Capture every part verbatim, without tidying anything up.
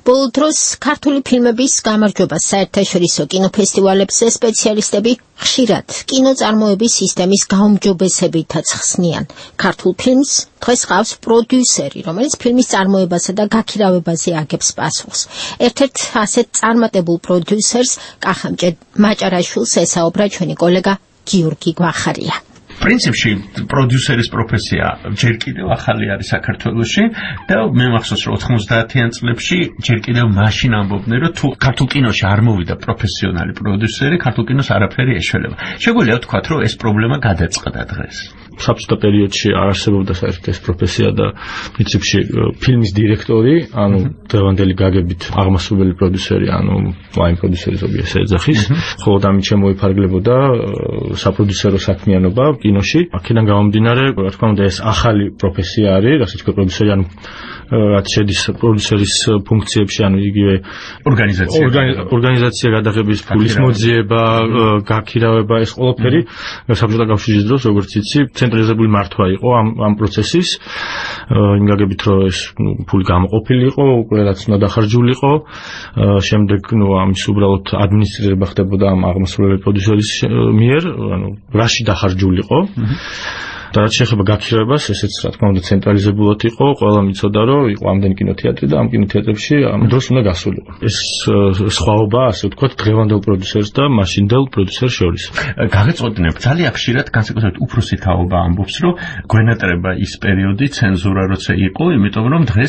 ბოლო დროს ქართული ფილმების გამარჯვებას საერთაშორისო კინოფესტივალებზე სპეციალისტები ხშირად კინოწარმოების სისტემის გაუმჯობესებითაც ხსნიან. ქართულ ფილმს დღეს ყავს პროდიუსერი, რომელიც ფილმის წარმოებასა და გაქირავებაზე აგებს პასუხს. ერთ-ერთ ასეთ წარმატებულ პროდიუსერს კახამჭე მაჭარაშვილს ესაუბრა ჩვენი კოლეგა გიორგი გვახარია. პრინციპში პროდიუსერის პროფესია ჯერ კიდევ ახალი არის საქართველოში და მე მახსოვს რომ ოთხმოცდაათიან წლებში ჯერ კიდევ მაშინ ამბობდნენ რომ თუ ქართულ კინოში არ მოვიდა პროფესიონალი პროდიუსერი, ქართულ კინოს არაფერი ეშველება. შეგვიძლია ვთქვათ რომ ეს პრობლემა გადაწყდა დღეს. საბჭოთა პერიოდში არ არსებობდა საერთოდ ეს პროფესია და პრინციპში ფილმის დირექტორი, ანუ დღევანდელი გაგებით აღმასრულებელი პროდიუსერი, ანუ ვაინ პროდიუსერი ზოგიერთი ეძახის, ხოლო ამით შემოიფარგლებოდა საპროდიუსერო საქმიანობა კინოში. აქედან გამომდინარე, რა თქმა უნდა, ეს ახალი პროფესია არის, რასაც თქვა პროდიუსერი, ანუ რაც შედის პროდიუსერის ფუნქციებში, ანუ იგივე ორგანიზაცია, ორგანიზაცია გადაღების ფულის მოძიება, გაქირავება, ეს ყველაფერი საბჭოთა კავშირის დროს, როგორც იცი, ცენტრალიზებული მართვა იყო ამ ამ პროცესის. იმ გაგებით რომ ეს ფული გამოყოფილი იყო, ყველაც უნდა დახარჯულიყო. შემდეგ ნუ ამის უბრალოდ ადმინისტრირება ხდებოდა ამ აღმასრულებელი პროდიუსერის მიერ, ანუ რაში დახარჯულიყო. და რაც შეეხება გაქირავებას, ესეც რა თქმა უნდა ცენტრალიზებულად იყო, ყველა მიცოდა რომ იყო ამდენი კინოთეატრი და ამ კინოთეატრებში ამ დროს უნდა გასულიყო. ეს სხვაობა, ასე ვთქვათ, დღევანდელ პროდიუსერს და მაშინდელ პროდიუსერს შორის. გაგეწოდინებ, ძალიან ხშირად განსაკუთრებით უფროსი თაობა ამბობს, რომ გვენატრება ის პერიოდი, ცენზურა როცა იყო, იმიტომ რომ დღეს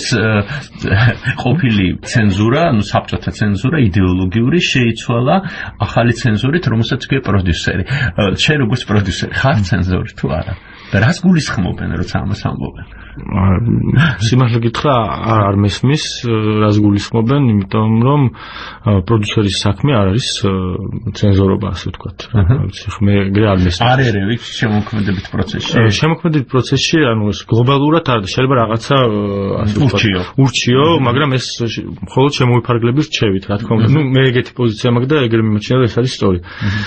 ყოფილი ცენზურა, ანუ საბჭოთა ცენზურა იდეოლოგიური შეიცვალა ახალი ცენზურით, რომელსაც ქვია პროდიუსერი. შენ როგორც პროდიუსერი ხარ ცენზორი თუ არა? და რას გულისხმობენ, როცა ამას ამბობენ? სიმართლე გითხრა, არ მესმის, რას გულისხმობენ, იმიტომ რომ პროდიუსერის საქმე არ არის ცენზორობა, ასე ვთქვათ. მე ეგრე არ მესმის. არ ერევით შემოქმედებით პროცესში. შემოქმედებით პროცესში, ანუ ეს გლობალურად არ და შეიძლება რაღაცა ასე ვთქვათ, ურჩიო, მაგრამ ეს მხოლოდ შემოიფარგლების რჩევით, რა თქმა უნდა. ნუ მე ეგეთი პოზიცია მაქვს და ეგრე მიმაჩნია, რომ ეს არის სწორი.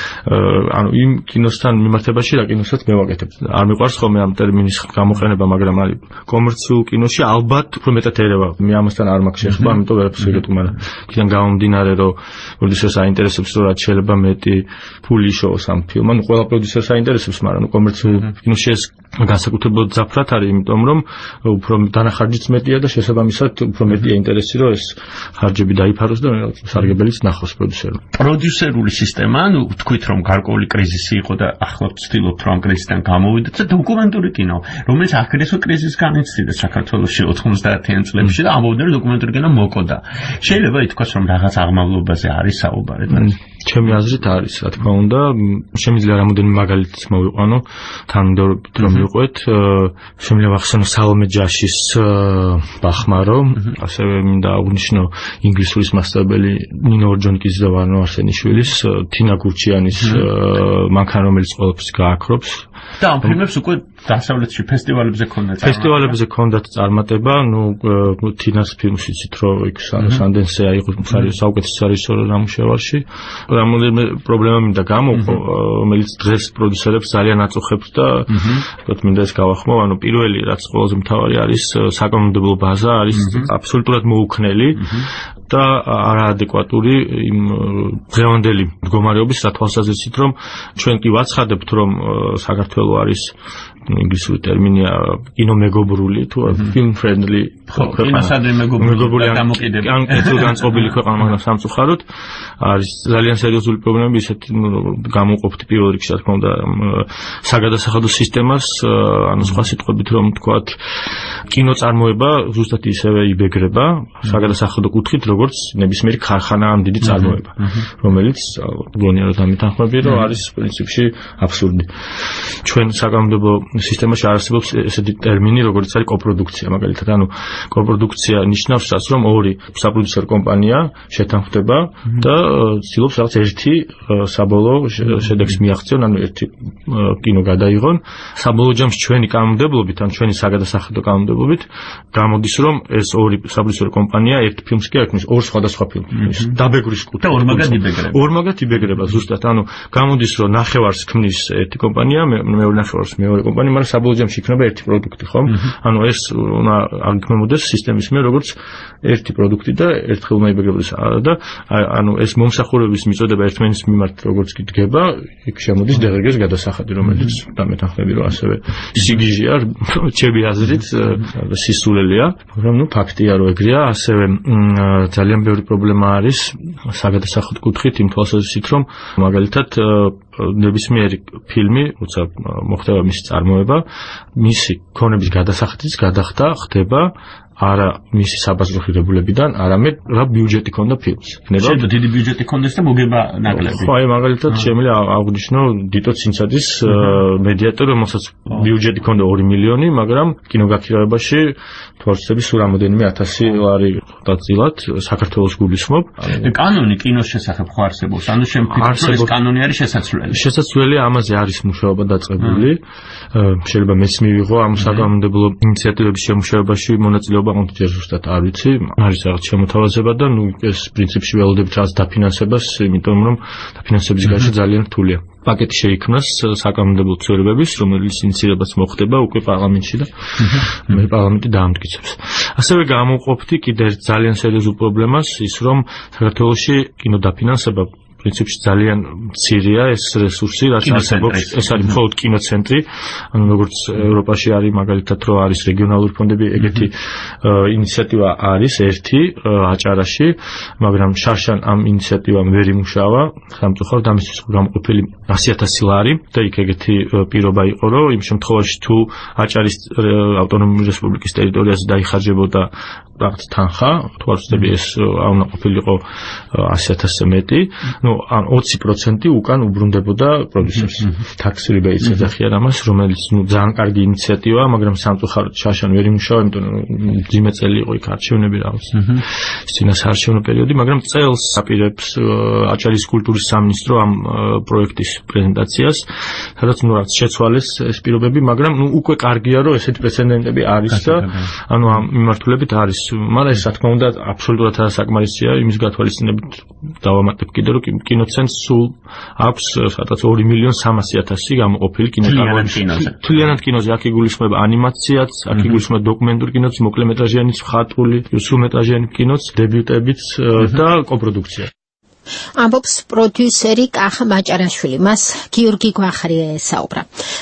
ანუ იმ კინოსთან მიმართებაში რა კინოსაც მე ვაკეთებ. არ მიყვარს ხოლმე ამ ტერმინის გამოყენება, მაგრამ არის კომერციულ კინოში ალბათ უფრო მეტად ერევა. მე ამასთან არ მაქვს შეხება, ამიტომ ვერაფერს ვიგეთო, მაგრამ იქიდან გამომდინარე, რომ პროდიუსერს აინტერესებს, რომ რაც შეიძლება მეტი ფული იშოვოს ამ ფილმმა. ნუ ყველა პროდიუსერს აინტერესებს, მაგრამ კომერციულ კინოში ეს განსაკუთრებულად ძაფრად არის, იმიტომ რომ უფრო დანახარჯიც მეტია და შესაბამისად უფრო მეტია ინტერესი, რომ ეს ხარჯები დაიფაროს და სარგებელიც ნახოს პროდიუსერმა. პროდიუსერული სისტემა, ნუ ვთქვით, რომ გარკვეული კრიზისი იყო და ახლა ვცდილობთ, რომ ამ კრიზისიდან გამოვიდეთ და დოკუმენტური კინო, რომელიც აგრესო კრიზისს განიცდიდა საქართველოში ოთხმოცდაათიან წლებში და ამბობდნენ, რომ დოკუმენტური კინო მოკოდა. შეიძლება ითქვას, რომ რაღაც აღმავლობაზე არის საუბარი. ჩემი აზრით არის, რა თქმა უნდა, შემიძლია რამოდენიმე მაგალითიც მოვიყვანო, თანმიმდევრობით რომ მივყვეთ, შემიძლია ვახსენო სალომე ჯაშის ბახმარო, ასევე მინდა აღვნიშნო ინგლისურის მასწავლებელი ნინო ორჯონიკის და ვარნო არსენიშვილის, თინა გურჩიანის მანქანა, რომელიც ყველაფერს გააქრობს. და ამ ფილმებს უკვე დასავლეთში ფესტივალებზე ქონდათ. ფესტივალებზე ქონდათ წარმატება, ნუ თინას ფილმს იცით, რომ იქ სანდენსზე აიღო საუკეთესო რეჟისორ ნამუშევარში. რამოდენიმე პრობლემა მინდა გამოყო, რომელიც დღეს პროდიუსერებს ძალიან აწუხებს და თქო მინდა ეს გავახმო, ანუ პირველი რაც ყველაზე მთავარი არის, საკანონმდებლო ბაზა არის აბსოლუტურად მოუქნელი და არაადეკვატური იმ დღევანდელი მდგომარეობის თვალსაზრისით, რომ ჩვენ კი ვაცხადებთ, რომ საქართველო არის ინგლისური ტერმინია კინომეგობრული თუ film friendly კინოსადრი მეგობრული დამოკიდებული ან კეთილგანწყობილი ქვეყანა, მაგრამ სამწუხაროდ არის ძალიან სერიოზული პრობლემები, ისეთი გამოყოფთ პირველ რიგში, რა თქმა უნდა, საგადასახადო სისტემას, ანუ სხვა სიტყვებით რომ ვთქვათ, კინოწარმოება ზუსტად ისევე იბეგრება საგადასახადო კუთხით, როგორც ნებისმიერი ქარხანა ან დიდი წარმოება, რომელიც გონია რომ დამეთანხმები, რომ არის პრინციპში აბსურდი. ჩვენ საკანონმდებლო სისტემაში არსებობს ესეთი ტერმინი, როგორც არის კოპროდუქცია, მაგალითად, ანუ კოპროდუქცია ნიშნავს რაც, რომ ორი საპროდიუსერო კომპანია შეთანხმდება და ცდილობს რაღაც ერთი საბოლოო შედეგს მიაღწიონ, ანუ ერთი კინო გადაიღონ. საბოლოო ჯამში ჩვენი კანონმდებლობით, ან ჩვენი საგადასახადო კანონმდებლობით გამოდის, რომ ეს ორი საპროდიუსერო კომპანია ერთ ფილმს კი აქმნის ორ სხვადასხვა ფილმს. დაბეგრის კუთხე. და ორმაგად იბეგრება. ორმაგად იბეგრება ზუსტად, ანუ გამოდის, რომ ნახევარს ქმნის ერთი კომპანია, მეორე ნახევარს მეორე კომპანია, მილიონი, მაგრამ საბოლოო ჯამში იქნება ერთი პროდუქტი, ხომ? ანუ ეს უნდა აგქმებოდეს სისტემის მიერ როგორც ერთი პროდუქტი და ერთხელ უნდა იბეგრებოდეს და ანუ ეს მომსახურების მიწოდება ერთმანეთის მიმართ როგორც კი დგება, იქ შემოდის დღგ-ს გადასახადი, რომელიც დამეთანხმები რომ ასევე სიგიჟეა, ჩემი აზრით, სისულელია, მაგრამ ნუ ფაქტია რომ ეგრეა, ასევე ძალიან ბევრი პრობლემა არის საგადასახადო კუთხით იმ თვალსაზრისით, რომ მაგალითად ნებისმიერი ფილმი, როცა მოხდება მისი წარმოება, მისი ქონების გადასახადიც გადახდა ხდება არა მისი საბაზრო ღირებულებიდან, არამედ რა ბიუჯეტი ქონდა ფილმს. შეიძლება დიდი ბიუჯეტი ქონდეს და მოგება ნაკლები. ხო, აი მაგალითად შემიძლია აღვნიშნო დიტო ცინცაძის მედიატორი, რომელსაც ბიუჯეტი ქონდა ორი მილიონი, მაგრამ კინოგაქირავებაში თვალსაზრისით სულ რამოდენიმე ათასი ლარი დაწილად საქართველოს გულისხმობ. კანონი კინოს შესახებ ხო არსებობს? ანუ შემფიქრებთ, რომ ეს კანონი არის შესაძლებელი. შესაძლებელი, ამაზე არის მუშაობა დაწყებული. შეიძლება მეც მივიღო ამ საკანონმდებლო ინიციატივების შემუშავებაში მონაწილეობა, ჯერ ზუსტად არ ვიცი, არის რაღაც შემოთავაზება და ნუ ეს პრინციპში ველოდებით რაღაც დაფინანსებას, იმიტომ რომ დაფინანსების გარშე ძალიან რთულია. პაკეტი შეიქმნას საკანონმდებლო ცვლილებების, რომელიც ინიციირებას მოხდება უკვე პარლამენტში და მე პარლამენტი დაამტკიცებს. ასევე გამოვყოფთ კიდევ ძალიან სერიოზულ პრობლემას ის, რომ საქართველოში კინოდაფინანსება პრინციპში ძალიან მცირეა ეს რესურსი, რაც არსებობს, ეს არის მხოლოდ კინოცენტრი, ანუ როგორც ევროპაში არის მაგალითად რომ არის რეგიონალური ფონდები, ეგეთი ინიციატივა არის ერთი აჭარაში, მაგრამ შარშან ამ ინიციატივამ ვერ იმუშავა, სამწუხაროდ ამისთვის გამოყოფილი ასი ათასი ლარი და იქ ეგეთი პირობა იყო, რომ იმ შემთხვევაში თუ აჭარის ავტონომიური რესპუბლიკის ტერიტორიაზე დაიხარჯებოდა რაღაც თანხა, თვალსაზრისით ეს უნდა ყოფილიყო ასი ათასზე მეტი, ну, ან ოცი პროცენტი უკან უბრუნდებოდა პროდიუსერს. Tax rebate ეძახიან ამას, რომელიც ну ძალიან კარგი ინიციატივაა, მაგრამ სამწუხაროდ შაშან ვერ იმუშავა, იმიტომ რომ ძიმე წელი იყო იქ არჩევნები რაღაც. წინას არჩევნო პერიოდი, მაგრამ წელს აპირებს აჭარის კულტურის სამინისტრო ამ პროექტის პრეზენტაციას, სადაც ну რაც შეცვალეს ეს პირობები, მაგრამ ну უკვე კარგია, რომ ესეთი პრეცედენტები არის და ანუ ამ მიმართულებით არის, მაგრამ ეს რა თქმა უნდა აბსოლუტურად არასაკმარისია იმის გათვალისწინებით დავამატებ კიდე რომ კინოცენტრს სულ აქვს სადაც ორი მილიონი სამასი ათასი გამოყოფილი კინოკარვანში. თლიანად კინოზე აქ იგულისხმება ანიმაციაც, აქ იგულისხმება დოკუმენტური კინოც, მოკლემეტრაჟიანი, ხატული, სრულმეტრაჟიანი კინოც, დებიუტებიც და კოპროდუქცია. ამბობს პროდიუსერი კახა მაჭარაშვილი, მას გიორგი გვახარია ესაუბრა.